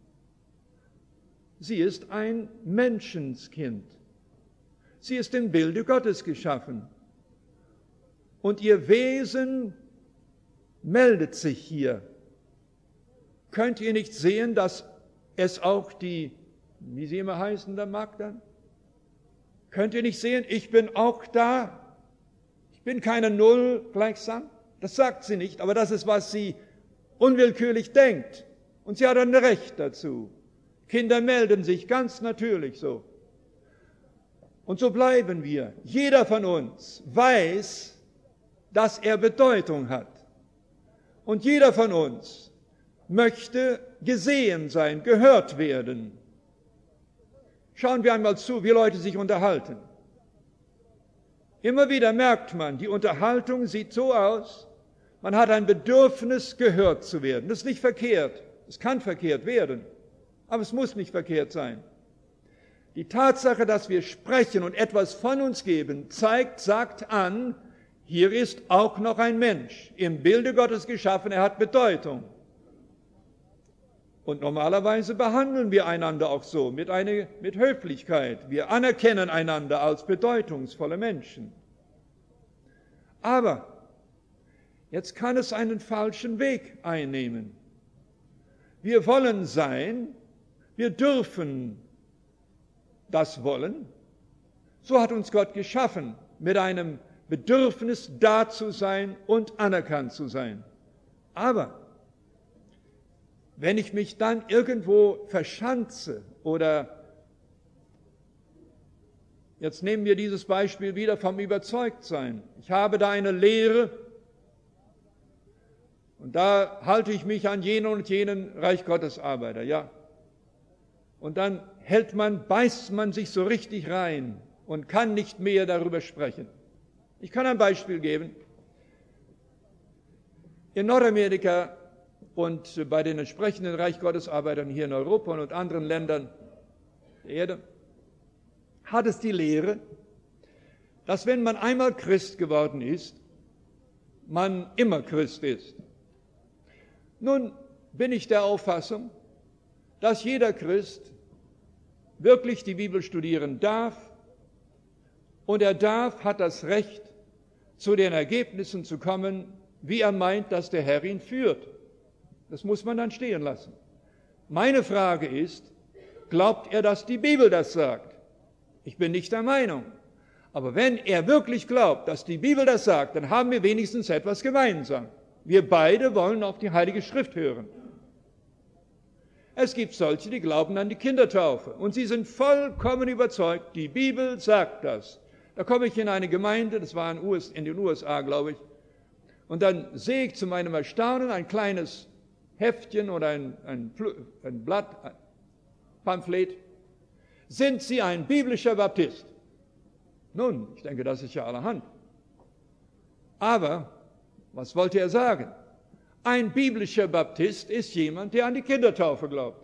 Speaker 1: Sie ist ein Menschenskind. Sie ist im Bilde Gottes geschaffen. Und ihr Wesen meldet sich hier. Könnt ihr nicht sehen, dass es auch die, wie sie immer heißen, der mag dann? Könnt ihr nicht sehen, ich bin auch da? Ich bin keine Null gleichsam? Das sagt sie nicht, aber das ist, was sie unwillkürlich denkt. Und sie hat ein Recht dazu. Kinder melden sich ganz natürlich so. Und so bleiben wir. Jeder von uns weiß, dass er Bedeutung hat. Und jeder von uns möchte gesehen sein, gehört werden. Schauen wir einmal zu, wie Leute sich unterhalten. Immer wieder merkt man, die Unterhaltung sieht so aus, man hat ein Bedürfnis, gehört zu werden. Das ist nicht verkehrt. Es kann verkehrt werden, aber es muss nicht verkehrt sein. Die Tatsache, dass wir sprechen und etwas von uns geben, sagt an, hier ist auch noch ein Mensch, im Bilde Gottes geschaffen, er hat Bedeutung. Und normalerweise behandeln wir einander auch so, mit Höflichkeit. Wir anerkennen einander als bedeutungsvolle Menschen. Aber jetzt kann es einen falschen Weg einnehmen. Wir wollen sein, wir dürfen das wollen. So hat uns Gott geschaffen, mit einem Bedürfnis da zu sein und anerkannt zu sein. Aber wenn ich mich dann irgendwo verschanze oder jetzt nehmen wir dieses Beispiel wieder vom Überzeugtsein. Ich habe da eine Lehre und da halte ich mich an jenen und jenen Reich Gottes Arbeiter, ja. Und dann beißt man sich so richtig rein und kann nicht mehr darüber sprechen. Ich kann ein Beispiel geben. In Nordamerika und bei den entsprechenden Reich Gottes Arbeitern hier in Europa und anderen Ländern der Erde hat es die Lehre, dass wenn man einmal Christ geworden ist, man immer Christ ist. Nun bin ich der Auffassung, dass jeder Christ wirklich die Bibel studieren darf und hat das Recht, zu den Ergebnissen zu kommen, wie er meint, dass der Herr ihn führt. Das muss man dann stehen lassen. Meine Frage ist, glaubt er, dass die Bibel das sagt? Ich bin nicht der Meinung. Aber wenn er wirklich glaubt, dass die Bibel das sagt, dann haben wir wenigstens etwas gemeinsam. Wir beide wollen auf die Heilige Schrift hören. Es gibt solche, die glauben an die Kindertaufe und sie sind vollkommen überzeugt, die Bibel sagt das. Da komme ich in eine Gemeinde, das war in den USA, glaube ich, und dann sehe ich zu meinem Erstaunen ein kleines Heftchen oder ein Blatt, ein Pamphlet. Sind Sie ein biblischer Baptist? Nun, ich denke, das ist ja allerhand. Aber, was wollte er sagen? Ein biblischer Baptist ist jemand, der an die Kindertaufe glaubt.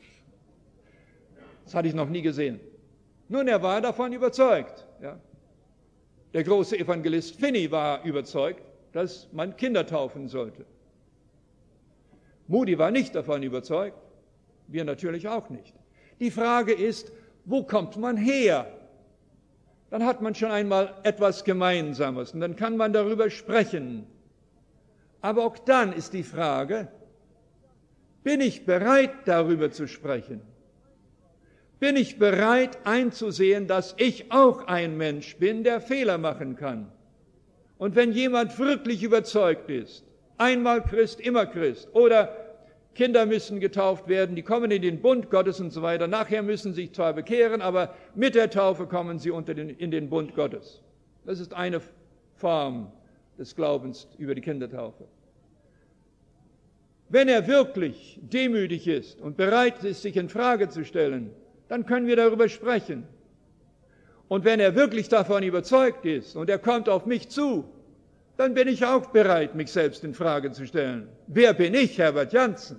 Speaker 1: Das hatte ich noch nie gesehen. Nun, er war davon überzeugt. Ja. Der große Evangelist Finney war überzeugt, dass man Kinder taufen sollte. Moody war nicht davon überzeugt, wir natürlich auch nicht. Die Frage ist, wo kommt man her? Dann hat man schon einmal etwas Gemeinsames und dann kann man darüber sprechen. Aber auch dann ist die Frage, bin ich bereit, darüber zu sprechen? Bin ich bereit einzusehen, dass ich auch ein Mensch bin, der Fehler machen kann? Und wenn jemand wirklich überzeugt ist, einmal Christ, immer Christ, oder Kinder müssen getauft werden, die kommen in den Bund Gottes und so weiter, nachher müssen sie sich zwar bekehren, aber mit der Taufe kommen sie in den Bund Gottes. Das ist eine Form des Glaubens über die Kindertaufe. Wenn er wirklich demütig ist und bereit ist, sich in Frage zu stellen, dann können wir darüber sprechen. Und wenn er wirklich davon überzeugt ist und er kommt auf mich zu, dann bin ich auch bereit, mich selbst in Frage zu stellen. Wer bin ich, Herbert Janssen?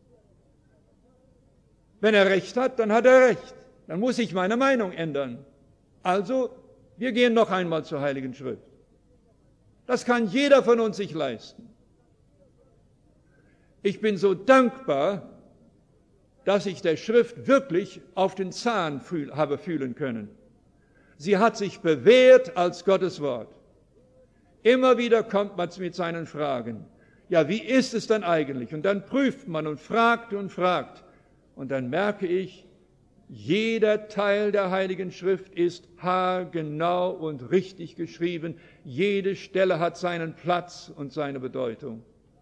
Speaker 1: Wenn er recht hat, dann hat er recht. Dann muss ich meine Meinung ändern. Also, wir gehen noch einmal zur Heiligen Schrift. Das kann jeder von uns sich leisten. Ich bin so dankbar, dass ich der Schrift wirklich auf den Zahn habe fühlen können. Sie hat sich bewährt als Gottes Wort. Immer wieder kommt man mit seinen Fragen. Ja, wie ist es dann eigentlich? Und dann prüft man und fragt. Und dann merke ich, jeder Teil der Heiligen Schrift ist haargenau und richtig geschrieben. Jede Stelle hat seinen Platz und seine Bedeutung.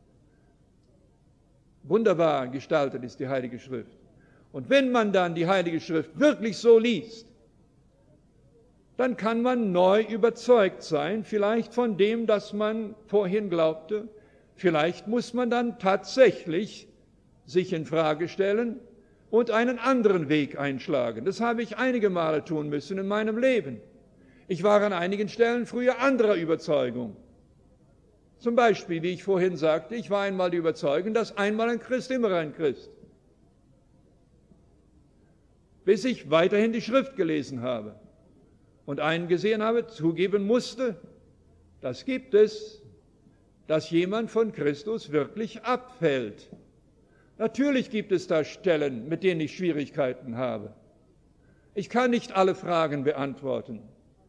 Speaker 1: Wunderbar gestaltet ist die Heilige Schrift. Und wenn man dann die Heilige Schrift wirklich so liest, dann kann man neu überzeugt sein, vielleicht von dem, das man vorhin glaubte. Vielleicht muss man dann tatsächlich sich in Frage stellen und einen anderen Weg einschlagen. Das habe ich einige Male tun müssen in meinem Leben. Ich war an einigen Stellen früher anderer Überzeugung. Zum Beispiel, wie ich vorhin sagte, ich war einmal die Überzeugung, dass einmal ein Christ immer ein Christ. Bis ich weiterhin die Schrift gelesen habe und eingesehen habe, zugeben musste, das gibt es, dass jemand von Christus wirklich abfällt. Natürlich gibt es da Stellen, mit denen ich Schwierigkeiten habe. Ich kann nicht alle Fragen beantworten.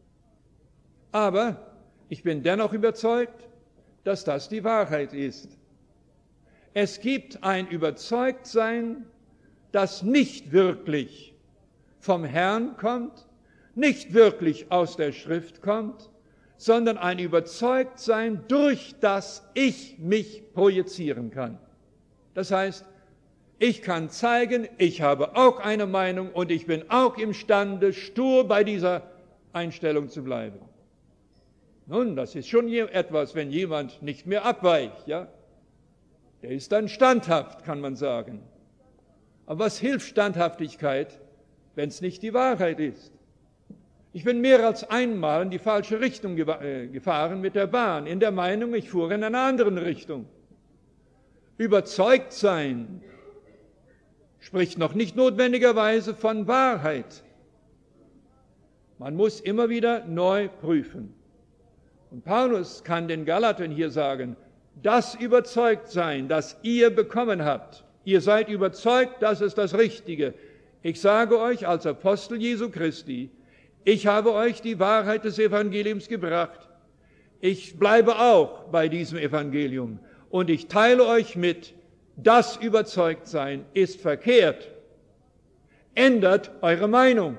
Speaker 1: Aber ich bin dennoch überzeugt, dass das die Wahrheit ist. Es gibt ein Überzeugtsein, das nicht wirklich vom Herrn kommt, nicht wirklich aus der Schrift kommt, sondern ein Überzeugtsein, durch das ich mich projizieren kann. Das heißt, ich kann zeigen, ich habe auch eine Meinung und ich bin auch imstande, stur bei dieser Einstellung zu bleiben. Nun, das ist schon etwas, wenn jemand nicht mehr abweicht, ja? Der ist dann standhaft, kann man sagen. Aber was hilft Standhaftigkeit, wenn es nicht die Wahrheit ist? Ich bin mehr als einmal in die falsche Richtung gefahren mit der Bahn, in der Meinung, ich fuhr in einer anderen Richtung. Überzeugt sein spricht noch nicht notwendigerweise von Wahrheit. Man muss immer wieder neu prüfen. Und Paulus kann den Galatern hier sagen, das Überzeugtsein, das ihr bekommen habt, ihr seid überzeugt, das ist das Richtige. Ich sage euch als Apostel Jesu Christi, ich habe euch die Wahrheit des Evangeliums gebracht. Ich bleibe auch bei diesem Evangelium und ich teile euch mit, das Überzeugtsein ist verkehrt. Ändert eure Meinung.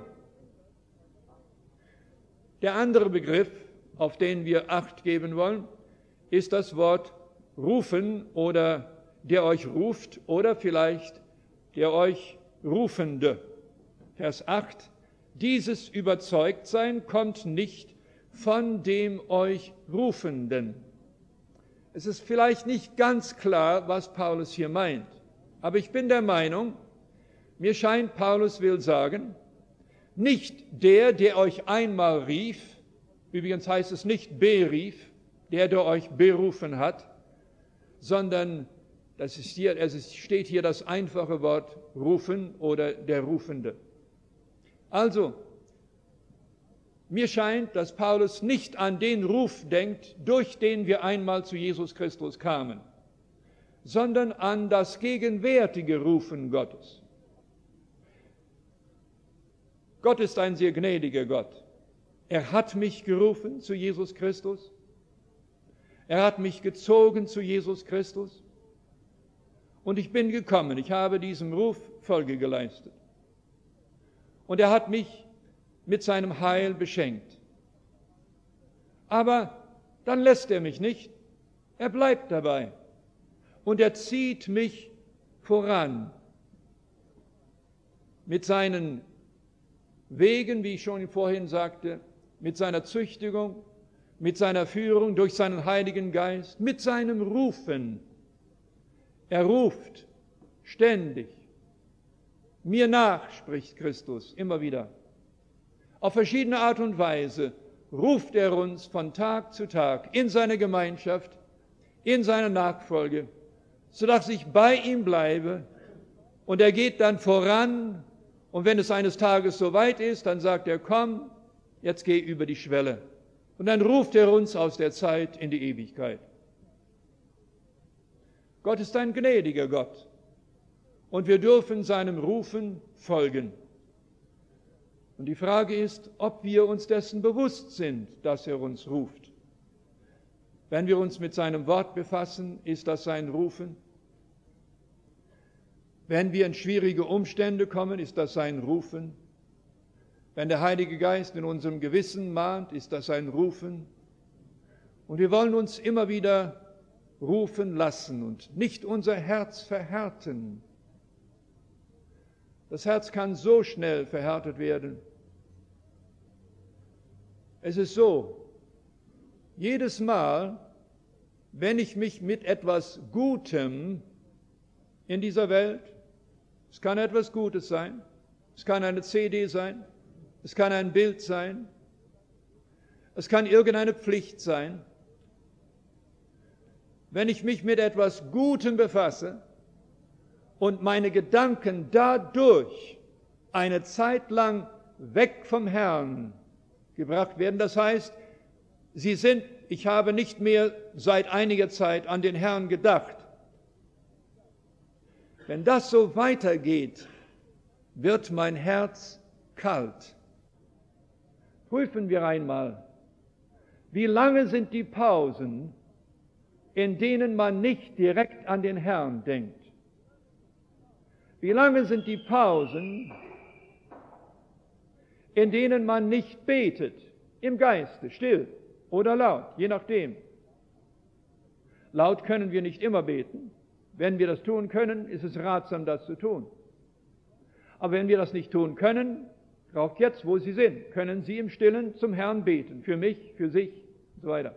Speaker 1: Der andere Begriff, auf den wir Acht geben wollen, ist das Wort rufen oder der euch ruft oder vielleicht der euch Rufende. Vers 8. Dieses Überzeugtsein kommt nicht von dem euch Rufenden. Es ist vielleicht nicht ganz klar, was Paulus hier meint, aber ich bin der Meinung, mir scheint, Paulus will sagen, nicht der euch einmal rief, übrigens heißt es nicht berief, der euch berufen hat, sondern steht hier das einfache Wort rufen oder der Rufende. Also, mir scheint, dass Paulus nicht an den Ruf denkt, durch den wir einmal zu Jesus Christus kamen, sondern an das gegenwärtige Rufen Gottes. Gott ist ein sehr gnädiger Gott. Er hat mich gerufen zu Jesus Christus. Er hat mich gezogen zu Jesus Christus. Und ich bin gekommen. Ich habe diesem Ruf Folge geleistet. Und er hat mich mit seinem Heil beschenkt. Aber dann lässt er mich nicht. Er bleibt dabei. Und er zieht mich voran. Mit seinen Wegen, wie ich schon vorhin sagte, mit seiner Züchtigung, mit seiner Führung durch seinen Heiligen Geist, mit seinem Rufen. Er ruft ständig. Mir nach, spricht Christus immer wieder. Auf verschiedene Art und Weise ruft er uns von Tag zu Tag in seine Gemeinschaft, in seine Nachfolge, sodass ich bei ihm bleibe, und er geht dann voran, und wenn es eines Tages soweit ist, dann sagt er, komm, jetzt geh über die Schwelle. Und dann ruft er uns aus der Zeit in die Ewigkeit. Gott ist ein gnädiger Gott, und wir dürfen seinem Rufen folgen. Und die Frage ist, ob wir uns dessen bewusst sind, dass er uns ruft. Wenn wir uns mit seinem Wort befassen, ist das sein Rufen. Wenn wir in schwierige Umstände kommen, ist das sein Rufen. Wenn der Heilige Geist in unserem Gewissen mahnt, ist das sein Rufen. Und wir wollen uns immer wieder rufen lassen und nicht unser Herz verhärten. Das Herz kann so schnell verhärtet werden. Es ist so, jedes Mal, wenn ich mich mit etwas Gutem in dieser Welt, es kann etwas Gutes sein, es kann eine CD sein, es kann ein Bild sein, es kann irgendeine Pflicht sein, wenn ich mich mit etwas Gutem befasse und meine Gedanken dadurch eine Zeit lang weg vom Herrn gebracht werden, das heißt, ich habe nicht mehr seit einiger Zeit an den Herrn gedacht. Wenn das so weitergeht, wird mein Herz kalt. Prüfen wir einmal, wie lange sind die Pausen, in denen man nicht direkt an den Herrn denkt? Wie lange sind die Pausen, in denen man nicht betet, im Geiste, still oder laut, je nachdem? Laut können wir nicht immer beten. Wenn wir das tun können, ist es ratsam, das zu tun. Aber wenn wir das nicht tun können, auch jetzt, wo Sie sind, können Sie im Stillen zum Herrn beten, für mich, für sich und so weiter.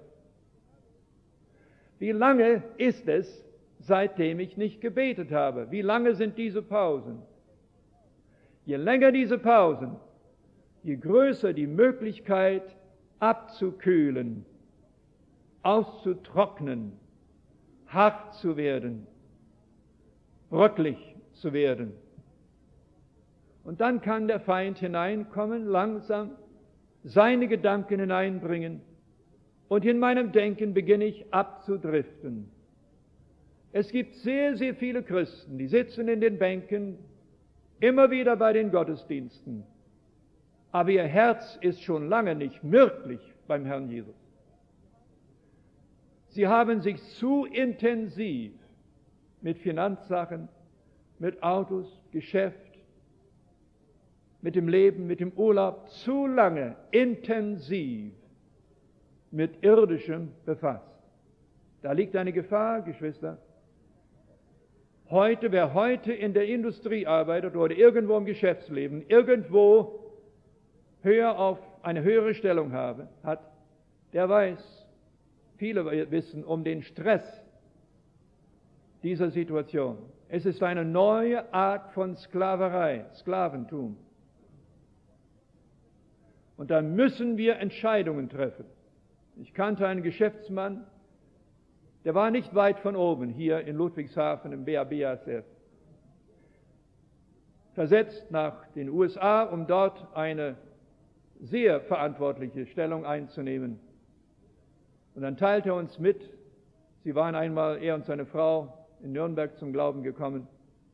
Speaker 1: Wie lange ist es, seitdem ich nicht gebetet habe? Wie lange sind diese Pausen? Je länger diese Pausen, je größer die Möglichkeit, abzukühlen, auszutrocknen, hart zu werden, bröcklig zu werden. Und dann kann der Feind hineinkommen, langsam seine Gedanken hineinbringen, und in meinem Denken beginne ich abzudriften. Es gibt sehr, sehr viele Christen, die sitzen in den Bänken, immer wieder bei den Gottesdiensten, aber ihr Herz ist schon lange nicht wirklich beim Herrn Jesus. Sie haben sich zu intensiv mit Finanzsachen, mit Autos, Geschäft, mit dem Leben, mit dem Urlaub, zu lange intensiv mit Irdischem befasst. Da liegt eine Gefahr, Geschwister. Wer heute in der Industrie arbeitet oder irgendwo im Geschäftsleben, irgendwo auf eine höhere Stellung hat, der weiß, viele wissen um den Stress dieser Situation. Es ist eine neue Art von Sklaverei, Sklaventum. Und da müssen wir Entscheidungen treffen. Ich kannte einen Geschäftsmann, der war nicht weit von oben, hier in Ludwigshafen im BABASF. Versetzt nach den USA, um dort eine sehr verantwortliche Stellung einzunehmen. Und dann teilte er uns mit, sie waren einmal, er und seine Frau, in Nürnberg zum Glauben gekommen,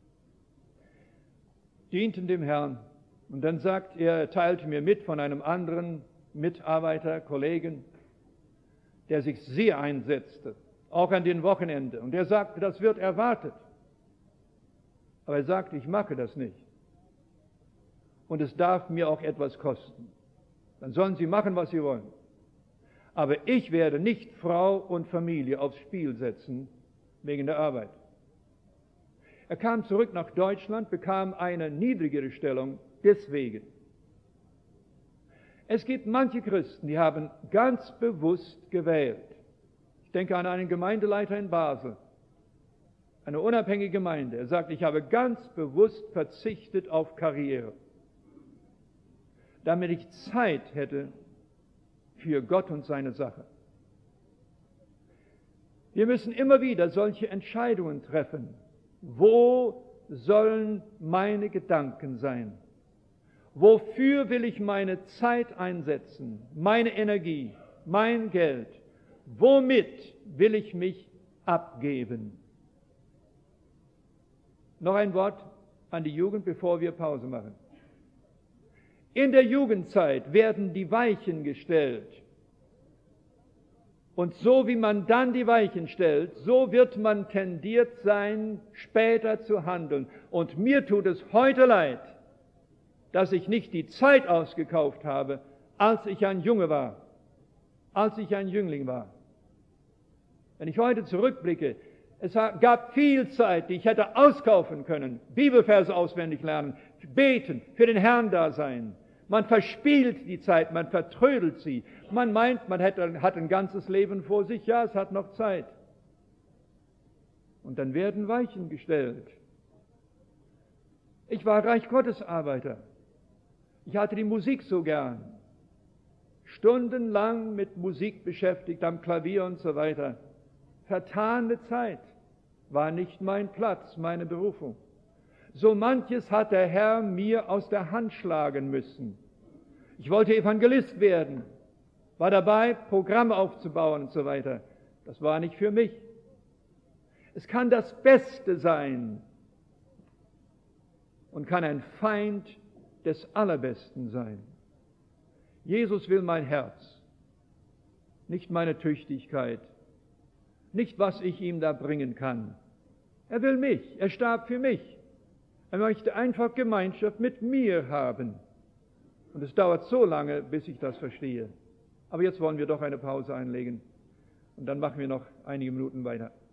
Speaker 1: dienten dem Herrn. Und dann sagt er teilte mir mit von einem anderen Mitarbeiter, Kollegen, der sich sehr einsetzte, auch an den Wochenenden. Und er sagte, das wird erwartet. Aber er sagte, ich mache das nicht. Und es darf mir auch etwas kosten. Dann sollen Sie machen, was Sie wollen. Aber ich werde nicht Frau und Familie aufs Spiel setzen wegen der Arbeit. Er kam zurück nach Deutschland, bekam eine niedrigere Stellung deswegen. Es gibt manche Christen, die haben ganz bewusst gewählt. Ich denke an einen Gemeindeleiter in Basel. eine unabhängige Gemeinde. Er sagt, ich habe ganz bewusst verzichtet auf Karriere, damit ich Zeit hätte für Gott und seine Sache. Wir müssen immer wieder solche Entscheidungen treffen. Wo sollen meine Gedanken sein? Wofür will ich meine Zeit einsetzen, meine Energie, mein Geld? Womit will ich mich abgeben? Noch ein Wort an die Jugend, bevor wir Pause machen. In der Jugendzeit werden die Weichen gestellt. Und so wie man dann die Weichen stellt, so wird man tendiert sein, später zu handeln. Und mir tut es heute leid, dass ich nicht die Zeit ausgekauft habe, als ich ein Junge war, als ich ein Jüngling war. Wenn ich heute zurückblicke, es gab viel Zeit, die ich hätte auskaufen können, Bibelverse auswendig lernen, beten, für den Herrn da sein. Man verspielt die Zeit, man vertrödelt sie. Man meint, man hat ein ganzes Leben vor sich. Ja, es hat noch Zeit. Und dann werden Weichen gestellt. Ich war Reich Gottes Arbeiter. Ich hatte die Musik so gern. Stundenlang mit Musik beschäftigt, am Klavier und so weiter. Vertane Zeit war nicht mein Platz, meine Berufung. So manches hat der Herr mir aus der Hand schlagen müssen. Ich wollte Evangelist werden, war dabei, Programme aufzubauen und so weiter. Das war nicht für mich. Es kann das Beste sein und kann ein Feind des Allerbesten sein. Jesus will mein Herz, nicht meine Tüchtigkeit, nicht was ich ihm da bringen kann. Er will mich, er starb für mich. Er möchte einfach Gemeinschaft mit mir haben. Und es dauert so lange, bis ich das verstehe. Aber jetzt wollen wir doch eine Pause einlegen. Und dann machen wir noch einige Minuten weiter.